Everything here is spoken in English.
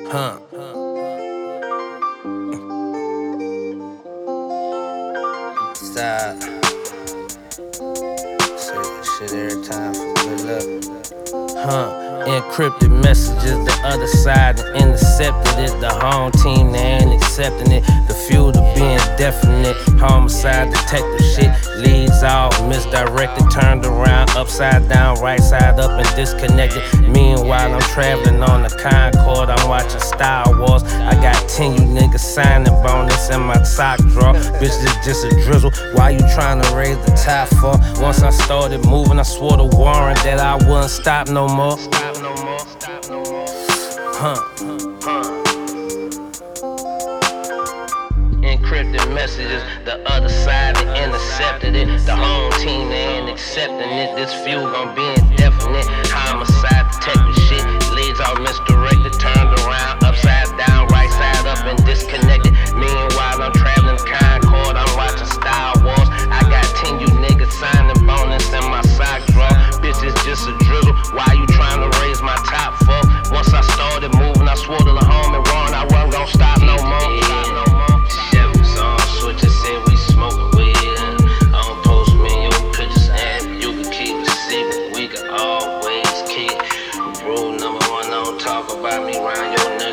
Huh. Stop. Say that shit every time for good luck. Encrypted messages, the other side intercepted it. The home team, they ain't accepting it. The fuel to being definite. Homicide detective shit leads all misdirected, turned around, upside down, right side up and disconnected. Meanwhile, I'm traveling on the Concorde, I'm watching Star Wars. I got 10 you niggas signing bonus in my sock drawer. Bitch, this just a drizzle. Why you trying to raise the top for? Once I started moving, I swore to Warren that I wouldn't stop no more. Encrypted messages, the other side they intercepted it. The home team they ain't accepting it. This fuel gon' be indefinite. Homicide detective shit leads all misdirected, turned around, upside down, right side up and disconnected. Meanwhile I'm traveling Concorde, I'm watching Star Wars. I got 10 you niggas signing bonus in my sock drawer. Bitch, it's just a drizzle. Why you trying to raise my top for? Once I started moving, I swore to the home and Warren I wasn't gon' stop no more. Rule number one, don't talk about me round your neck.